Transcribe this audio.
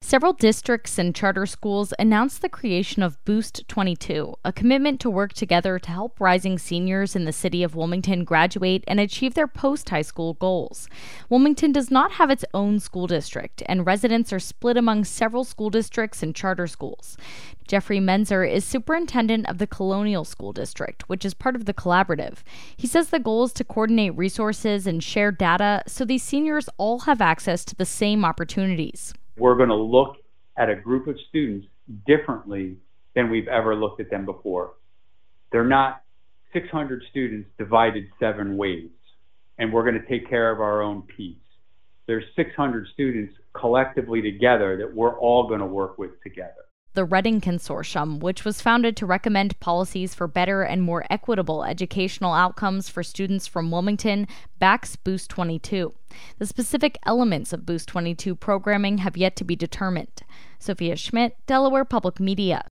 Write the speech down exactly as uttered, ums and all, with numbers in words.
Several districts and charter schools announced the creation of Boost twenty-two, a commitment to work together to help rising seniors in the city of Wilmington graduate and achieve their post-high school goals. Wilmington does not have its own school district, and residents are split among several school districts and charter schools. Jeffrey Menzer is superintendent of the Colonial School District, which is part of the collaborative. He says the goal is to coordinate resources and share data so these seniors all have access to the same opportunities. We're going to look at a group of students differently than we've ever looked at them before. They're not six hundred students divided seven ways, and we're going to take care of our own piece. There's six hundred students collectively together that we're all going to work with together. The Reading Consortium, which was founded to recommend policies for better and more equitable educational outcomes for students from Wilmington, backs Boost twenty-two. The specific elements of Boost twenty-two programming have yet to be determined. Sophia Schmidt, Delaware Public Media.